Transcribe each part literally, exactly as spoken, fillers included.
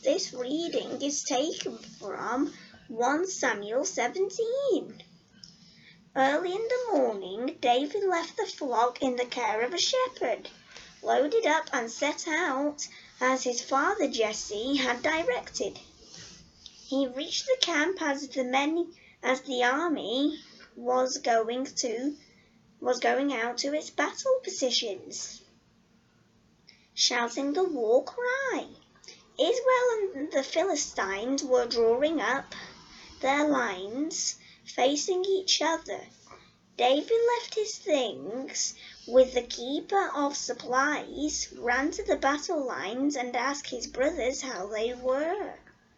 This reading is taken from First Samuel seventeen. Early in the morning, David left the flock in the care of a shepherd, loaded up and set out as his father Jesse had directed. He reached the camp as the men, as the army was going to was going out to its battle positions, shouting the war cry. Israel and the Philistines were drawing up their lines, facing each other. David left his things with the keeper of supplies, ran to the battle lines, and asked his brothers how they were.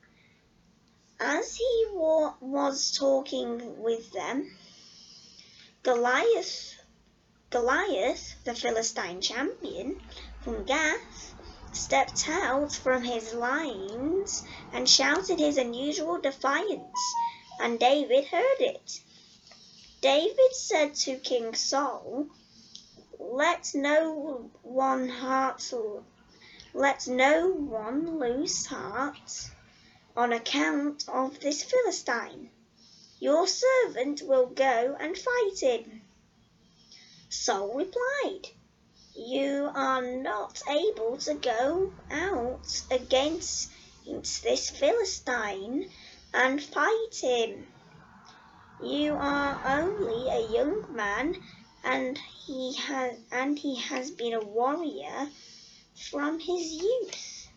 As he wa- was talking with them, Goliath, Goliath, the Philistine champion from Gath, stepped out from his lines and shouted his unusual defiance, and David heard it. David said to King Saul, "Let no one heart, let no one lose heart on account of this Philistine. Your servant will go and fight him." Saul replied, "You are not able to go out against this Philistine and fight him. You are only a young man, and he has and he has been a warrior from his youth."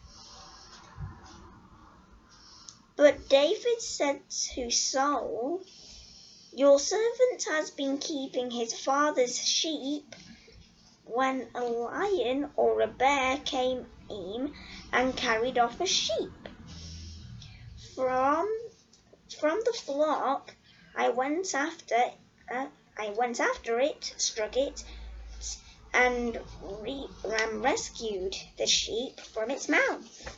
But David said to Saul, "Your servant has been keeping his father's sheep when a lion or a bear came in and carried off a sheep. From from the flock I went after uh, I went after it, struck it, and, re- and rescued the sheep from its mouth.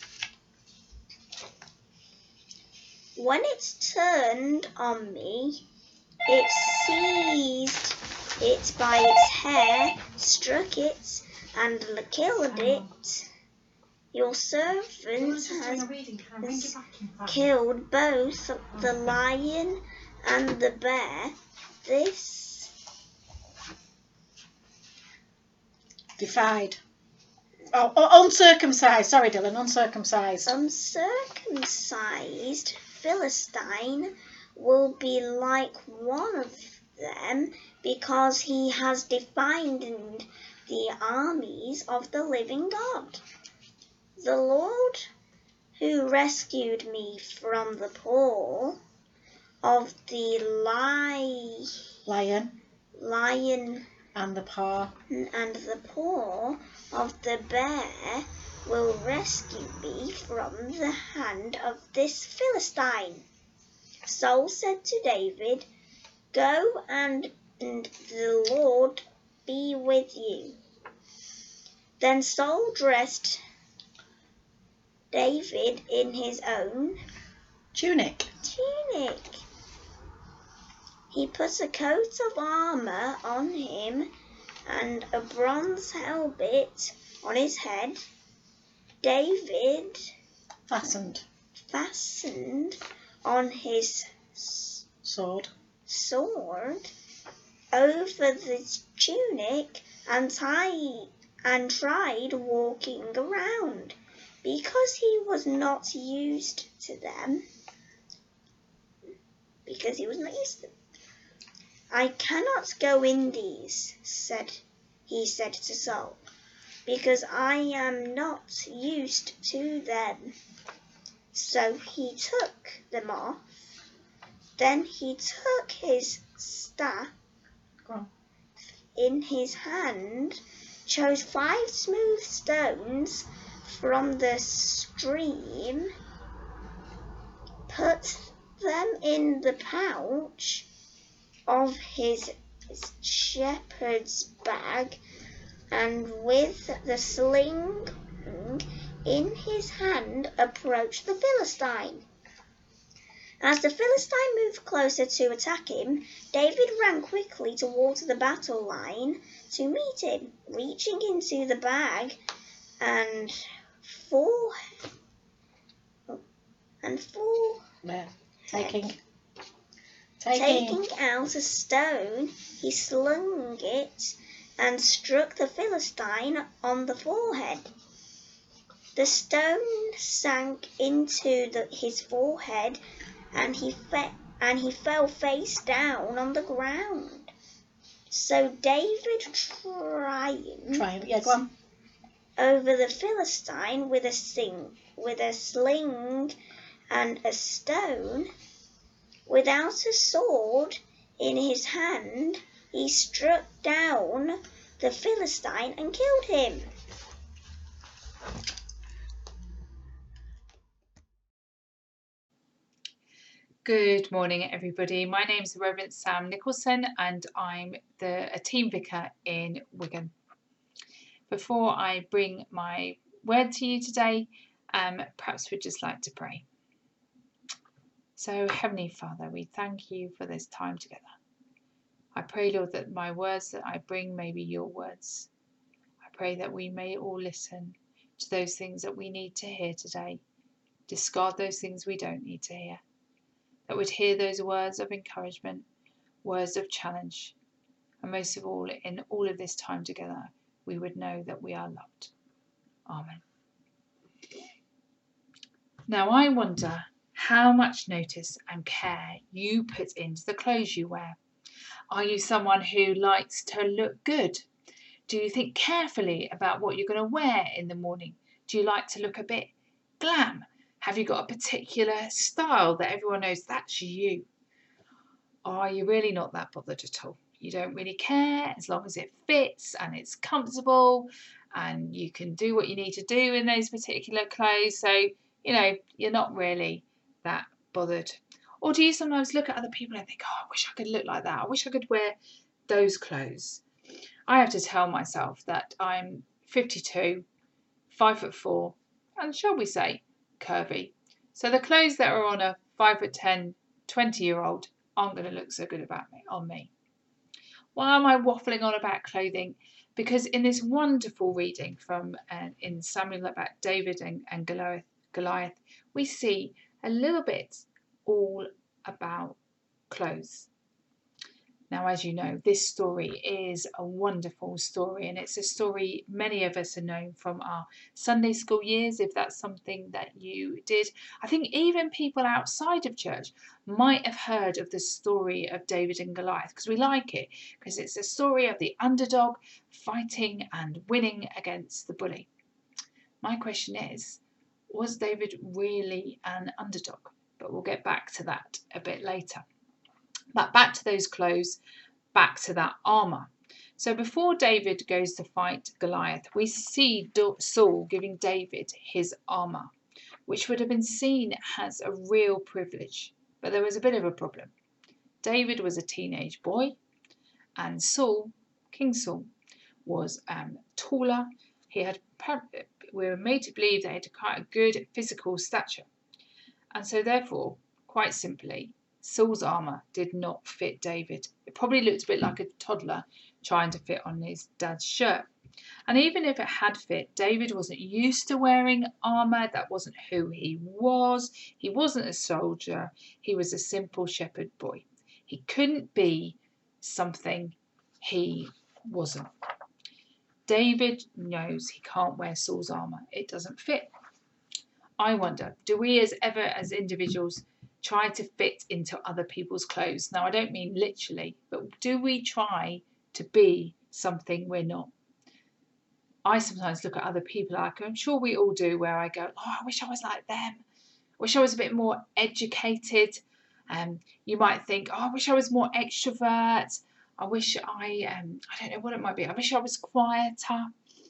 When it turned on me, it seized it by its hair, struck it, and killed it. Your servant has killed both the lion and the bear. This Defied. Oh, oh, uncircumcised. Sorry, Dylan, uncircumcised. uncircumcised Philistine will be like one of them, because he has defied the armies of the living God. The Lord who rescued me from the paw of the li- Lion lion and the paw and the paw of the bear will rescue me from the hand of this Philistine." Saul said to David, "Go, and, and the Lord be with you." Then Saul dressed David in his own tunic. tunic. He put a coat of armor on him and a bronze helmet on his head. David Fastened. fastened on his Sword. sword over the tunic and tied and tried walking around, because he was not used to them. Because he was not used to them. "I cannot go in these," said he said to Saul, "because I am not used to them." So he took them off. Then he took his staff in his hand, chose five smooth stones from the stream, put them in the pouch of his shepherd's bag, and with the sling in his hand approached the Philistine. As the Philistine moved closer to attack him, David ran quickly towards the battle line to meet him, reaching into the bag and for and forehead. There. Taking. Taking. Taking out a stone, he slung it and struck the Philistine on the forehead. The stone sank into the, his forehead, and he, fe- and he fell face down on the ground. So David triumphed Triumph. Yeah, go on. over the Philistine with a sing, with a sling and a stone. Without a sword in his hand, he struck down the Philistine and killed him. Good morning, everybody. My name is Reverend Sam Nicholson, and I'm the a team vicar in Wigan. Before I bring my word to you today, um, perhaps we'd just like to pray. So, Heavenly Father, we thank you for this time together. I pray, Lord, that my words that I bring may be your words. I pray that we may all listen to those things that we need to hear today, discard those things we don't need to hear. That would hear those words of encouragement, words of challenge, and most of all, in all of this time together, we would know that we are loved. Amen. Now I wonder how much notice and care you put into the clothes you wear. Are you someone who likes to look good? Do you think carefully about what you're going to wear in the morning? Do you like to look a bit glam? Have you got a particular style that everyone knows that's you? Or are you really not that bothered at all? You don't really care as long as it fits and it's comfortable and you can do what you need to do in those particular clothes. So, you know, you're not really that bothered. Or do you sometimes look at other people and think, oh, I wish I could look like that. I wish I could wear those clothes. I have to tell myself that I'm fifty-two, five foot four, and shall we say, curvy. So the clothes that are on a five foot ten, twenty year old aren't going to look so good about me on me. Why am I waffling on about clothing? Because in this wonderful reading from uh, in Samuel about David and, and Goliath, Goliath, we see a little bit all about clothes. Now, as you know, this story is a wonderful story, and it's a story many of us have known from our Sunday school years, if that's something that you did. I think even people outside of church might have heard of the story of David and Goliath, because we like it, because it's a story of the underdog fighting and winning against the bully. My question is, was David really an underdog? But we'll get back to that a bit later. But back to those clothes, back to that armour. So before David goes to fight Goliath, we see Saul giving David his armour, which would have been seen as a real privilege. But there was a bit of a problem. David was a teenage boy, and Saul, King Saul, was um, taller. He had, we were made to believe that he had quite a good physical stature. And so therefore, quite simply, Saul's armour did not fit David. It probably looked a bit like a toddler trying to fit on his dad's shirt. And even if it had fit, David wasn't used to wearing armour. That wasn't who he was. He wasn't a soldier. He was a simple shepherd boy. He couldn't be something he wasn't. David knows he can't wear Saul's armour. It doesn't fit. I wonder, do we as ever as individuals try to fit into other people's clothes? Now, I don't mean literally, but do we try to be something we're not? I sometimes look at other people, like I'm sure we all do, where I go, oh, I wish I was like them. I wish I was a bit more educated. Um, you might think, oh, I wish I was more extrovert. I wish I, um, I don't know what it might be. I wish I was quieter.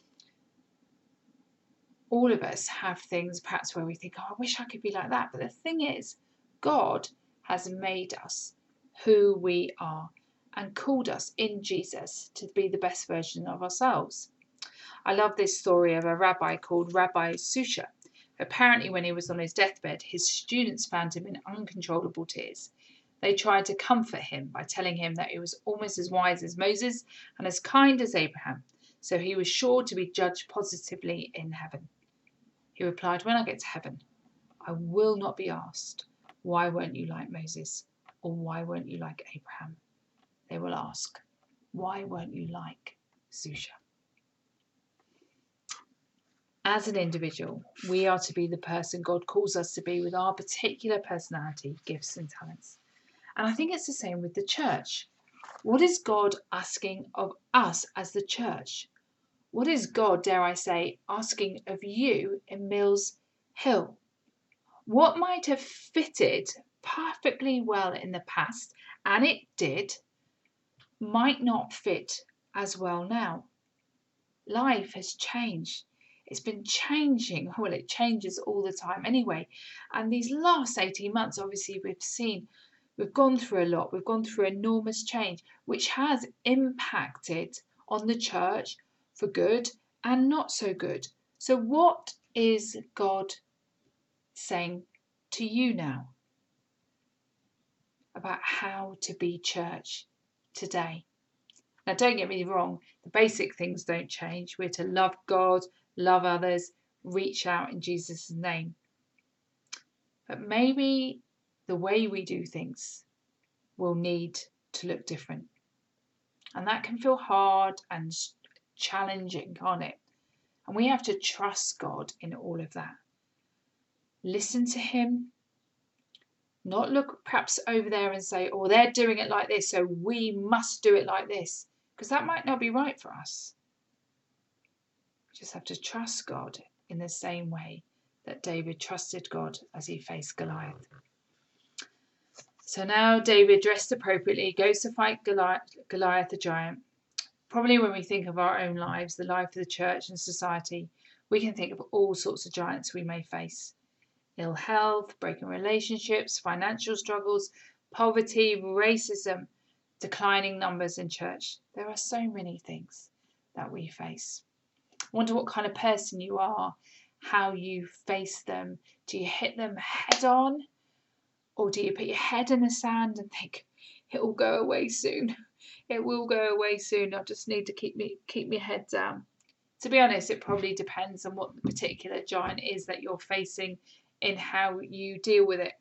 All of us have things perhaps where we think, oh, I wish I could be like that. But the thing is, God has made us who we are and called us in Jesus to be the best version of ourselves. I love this story of a rabbi called Rabbi Susha. Apparently, when he was on his deathbed, his students found him in uncontrollable tears. They tried to comfort him by telling him that he was almost as wise as Moses and as kind as Abraham, so he was sure to be judged positively in heaven. He replied, when I get to heaven, I will not be asked, why weren't you like Moses? Or why weren't you like Abraham? They will ask, why weren't you like Susha? As an individual, we are to be the person God calls us to be with our particular personality, gifts and talents. And I think it's the same with the church. What is God asking of us as the church? What is God, dare I say, asking of you in Mills Hill? What might have fitted perfectly well in the past, and it did, might not fit as well now. Life has changed. It's been changing. Well, it changes all the time anyway. And these last eighteen months, obviously, we've seen, we've gone through a lot. We've gone through enormous change, which has impacted on the church for good and not so good. So what is God saying to you now about how to be church today? Now, don't get me wrong, the basic things don't change. We're to love God, love others, reach out in Jesus' name. But maybe the way we do things will need to look different. And that can feel hard and challenging, can't it? And we have to trust God in all of that. Listen to him. Not look perhaps over there and say, oh, they're doing it like this, so we must do it like this. Because that might not be right for us. We just have to trust God in the same way that David trusted God as he faced Goliath. So now David, dressed appropriately, goes to fight Goliath, Goliath the giant. Probably when we think of our own lives, the life of the church and society, we can think of all sorts of giants we may face. Ill health, broken relationships, financial struggles, poverty, racism, declining numbers in church. There are so many things that we face. I wonder what kind of person you are, how you face them. Do you hit them head on? Or do you put your head in the sand and think, it will go away soon? It will go away soon. I just need to keep me keep my head down. To be honest, it probably depends on what the particular giant is that you're facing in how you deal with it.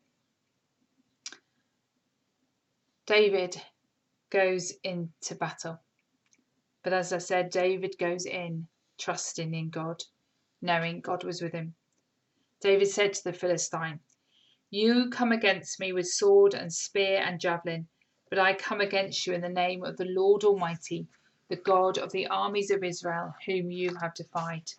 David goes into battle. But as I said, David goes in trusting in God, knowing God was with him. David said to the Philistine, you come against me with sword and spear and javelin, but I come against you in the name of the Lord Almighty, the God of the armies of Israel, whom you have defied.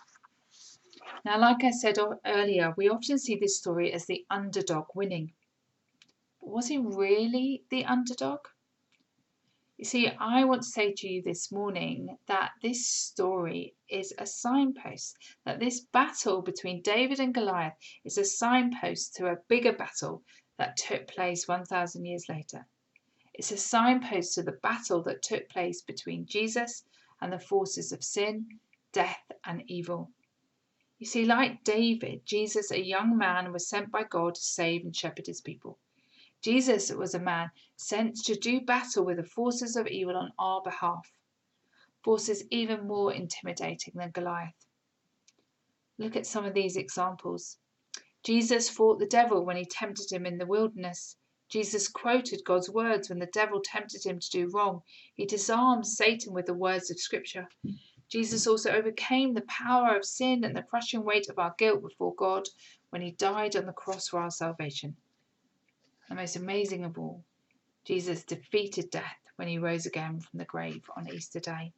Now, like I said earlier, we often see this story as the underdog winning. But was he really the underdog? You see, I want to say to you this morning that this story is a signpost, that this battle between David and Goliath is a signpost to a bigger battle that took place one thousand years later. It's a signpost to the battle that took place between Jesus and the forces of sin, death, and evil. You see, like David, Jesus, a young man, was sent by God to save and shepherd his people. Jesus was a man sent to do battle with the forces of evil on our behalf, forces even more intimidating than Goliath. Look at some of these examples. Jesus fought the devil when he tempted him in the wilderness. Jesus quoted God's words when the devil tempted him to do wrong. He disarmed Satan with the words of Scripture. Jesus also overcame the power of sin and the crushing weight of our guilt before God when he died on the cross for our salvation. The most amazing of all, Jesus defeated death when he rose again from the grave on Easter Day.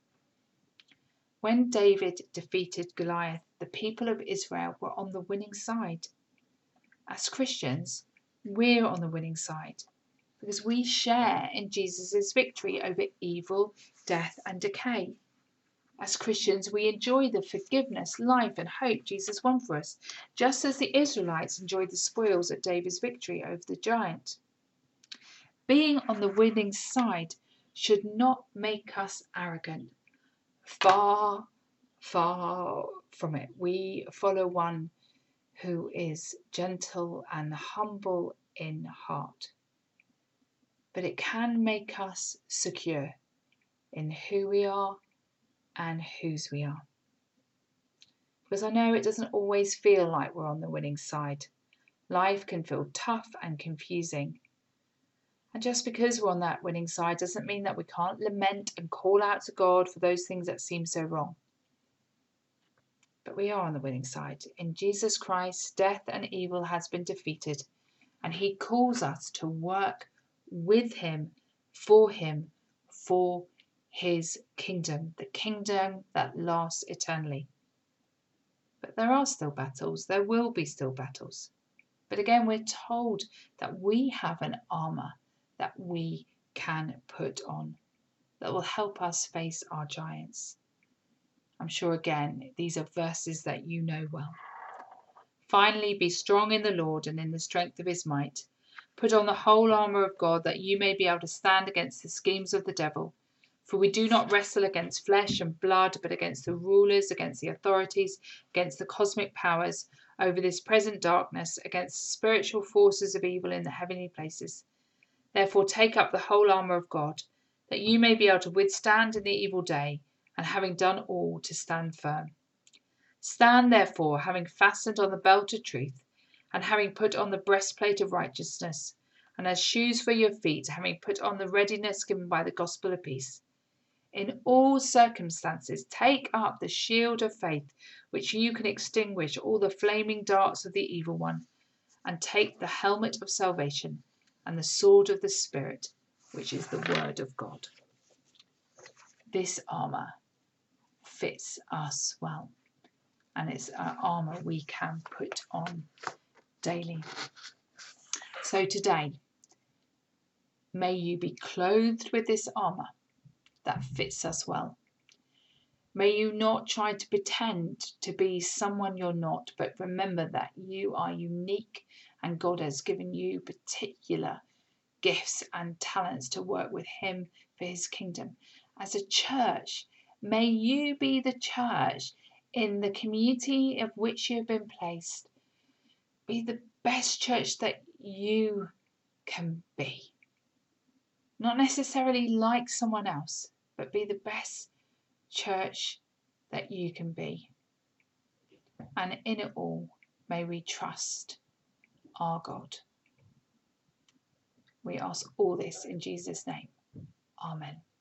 When David defeated Goliath, the people of Israel were on the winning side. As Christians, we're on the winning side because we share in Jesus' victory over evil, death, and decay. As Christians, we enjoy the forgiveness, life, and hope Jesus won for us, just as the Israelites enjoyed the spoils of David's victory over the giant. Being on the winning side should not make us arrogant. Far, far from it. We follow one who is gentle and humble in heart. But it can make us secure in who we are and whose we are. Because I know it doesn't always feel like we're on the winning side. Life can feel tough and confusing. And just because we're on that winning side doesn't mean that we can't lament and call out to God for those things that seem so wrong. But we are on the winning side. In Jesus Christ, death and evil has been defeated, and he calls us to work with him, for him, for his kingdom, the kingdom that lasts eternally. But there are still battles. There will be still battles. But again, we're told that we have an armour that we can put on that will help us face our giants. I'm sure, again, these are verses that you know well. Finally, be strong in the Lord and in the strength of his might. Put on the whole armour of God, that you may be able to stand against the schemes of the devil. For we do not wrestle against flesh and blood, but against the rulers, against the authorities, against the cosmic powers over this present darkness, against spiritual forces of evil in the heavenly places. Therefore take up the whole armour of God, that you may be able to withstand in the evil day, and having done all, to stand firm. Stand therefore, having fastened on the belt of truth, and having put on the breastplate of righteousness, and as shoes for your feet, having put on the readiness given by the gospel of peace. In all circumstances, take up the shield of faith, which you can extinguish all the flaming darts of the evil one, and take the helmet of salvation and the sword of the Spirit, which is the word of God. This armour fits us well, and it's an armour we can put on daily. So today, may you be clothed with this armour that fits us well. May you not try to pretend to be someone you're not, but remember that you are unique and God has given you particular gifts and talents to work with him for his kingdom. As a church, may you be the church in the community of which you have been placed. Be the best church that you can be. Not necessarily like someone else, but be the best church that you can be. And in it all, may we trust our God. We ask all this in Jesus' name. Amen.